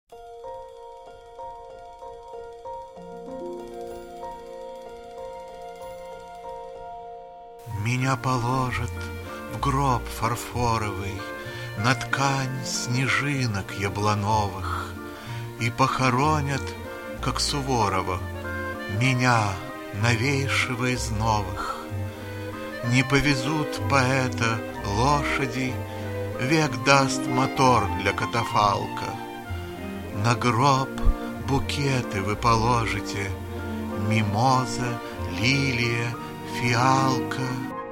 Меня положат в гроб фарфоровый, на ткань снежинок яблоновых, и похоронят, как Суворова, меня, новейшего из новых. Не повезут поэта лошади, век даст мотор для катафалка. На гроб букеты вы положите: мимоза, лилия, фиалка.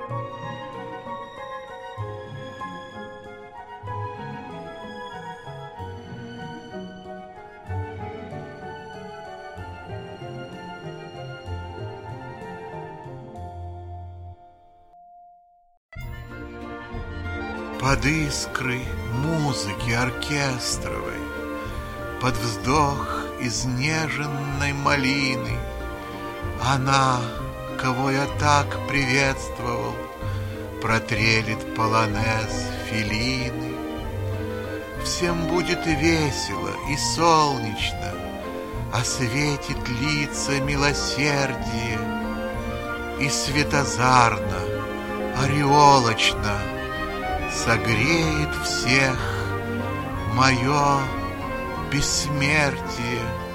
Под искры музыки оркестровой, под вздох изнеженной малины, она, кого я так приветствовал, протрелит полонез Феллини. Всем будет и весело, и солнечно, осветит лица милосердие, и светозарно, ореолочно согреет всех мое бессмертие.